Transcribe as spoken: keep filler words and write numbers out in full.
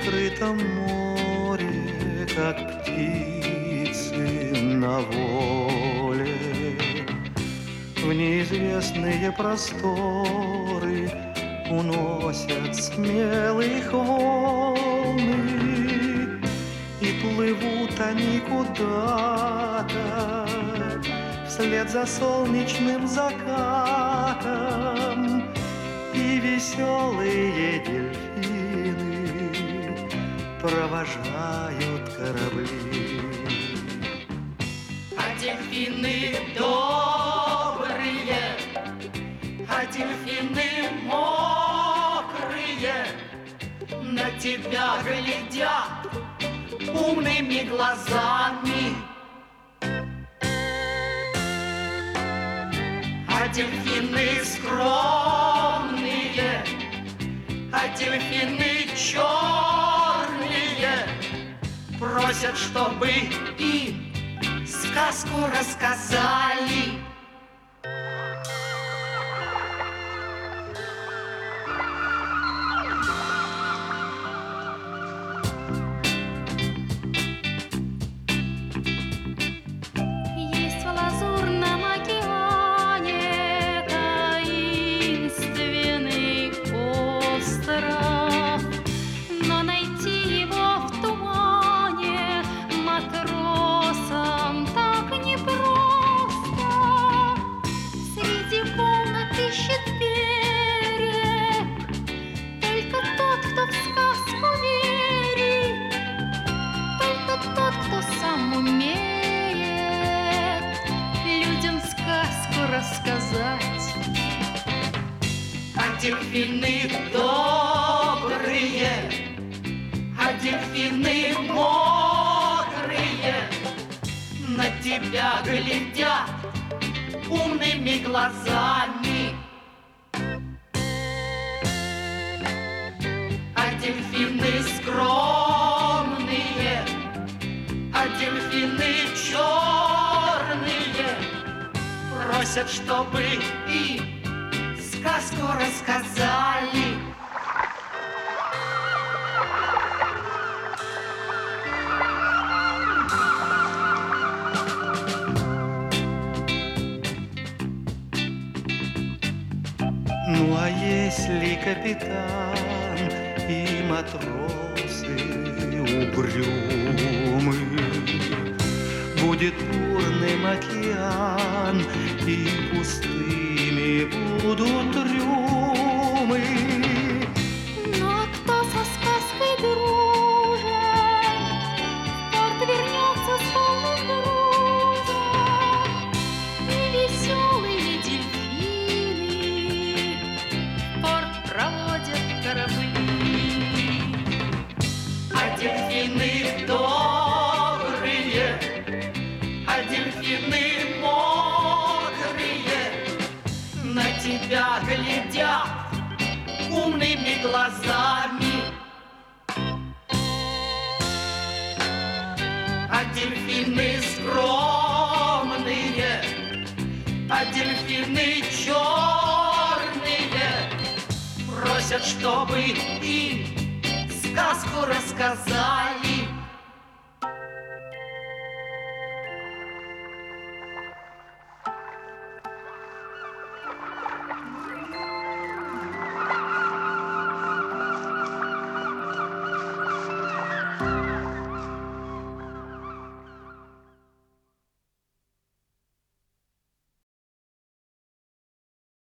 открытом море, как птицы на воле, в неизвестные просторы уносят смелых волны, и плывут они куда-то вслед за солнечным закатом, и веселые дельфины провожают корабли. А дельфины добрые, а дельфины мокрые, на тебя глядят умными глазами. А дельфины скромные, а дельфины черные просят, чтобы им сказку рассказали. Есть в лазурном океане таинственный остров, но найти его в тумане матросам так непросто. Среди волн ищет берег только тот, кто в сказку верит, только тот, кто сам умеет людям сказку рассказать. А дельфины добрые, а дельфины мокрые на тебя глядят умными глазами. А дельфины скромные, а дельфины черные просят, чтобы им сказку рассказали. Ну а если капитан и матросы угрюмы, будет бурным океан, и пустыми будут трюмы. Ну а кто со сказкой дружен, в порт вернется с полным грузом, и веселые дельфины в порт проводят корабли. А дельфины добрые, а дельфины мокрые на тебя глядят умными глазами. А дельфины скромные, а дельфины черные просят, чтобы им сказку рассказали.